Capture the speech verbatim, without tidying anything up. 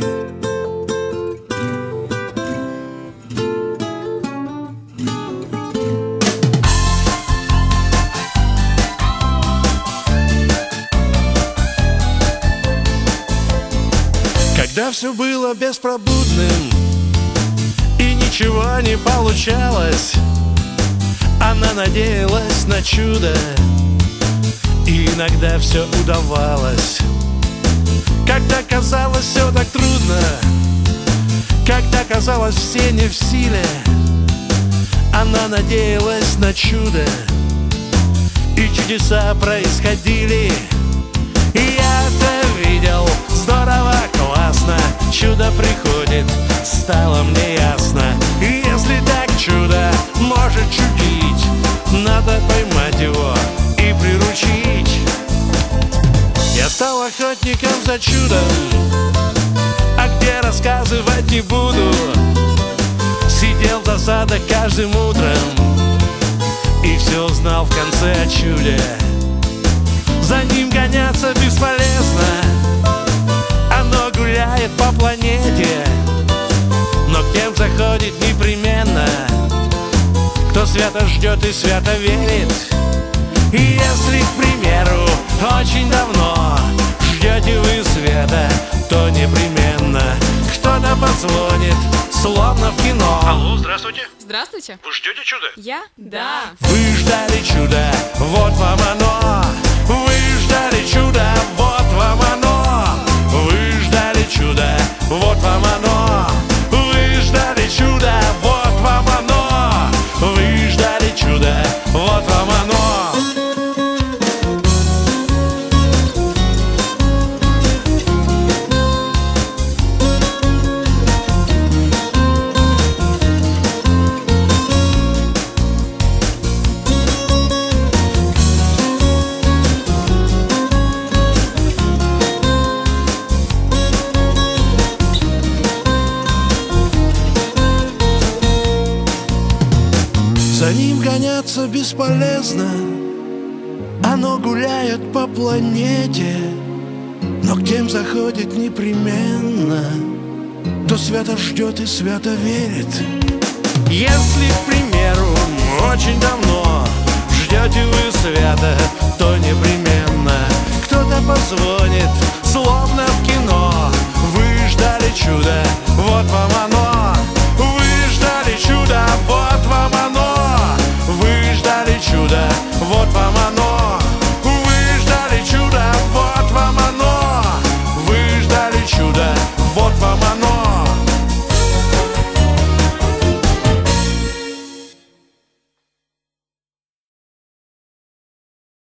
Когда все было беспробудным и ничего не получалось, она надеялась на чудо, и иногда все удавалось. Когда казалось все так трудно, когда казалось все не в силе, она надеялась на чудо, и чудеса происходили. И я это видел, здорово, классно, чудо приходит, стало мне ясно. И если так чудо может чудить, надо поймать его и приручить. Я стал охотником за чудом, а где рассказывать не буду. Сидел до сада каждым утром и все узнал в конце о чуде. За ним гоняться бесполезно, оно гуляет по планете, но к тем заходит непременно, кто свято ждет и свято верит. И если, к примеру, очень давно ждете вы света, то непременно кто-то позвонит, словно в кино. Алло, здравствуйте. Здравствуйте. Вы ждете чудо? Я? Да. Вы ждали чудо, вот вам оно. Вы ждали чудо, вот вам оно. Вы ждали чудо, вот вам оно. Вы ждали чудо, вот вам оно. Вы ждали чудо, вот вам оно. За ним гоняться бесполезно, оно гуляет по планете, но к тем заходит непременно, кто свято ждет и свято верит. Если, к примеру, очень давно ждете вы света, то непременно кто-то позвонит, словно в кино. Вы ждали чудо, вот вам оно. Вы ждали чудо, вот вам оно. Вы ждали чудо, вот вам оно. Вы ждали чудо, вот вам оно. Вы ждали чудо, вот вам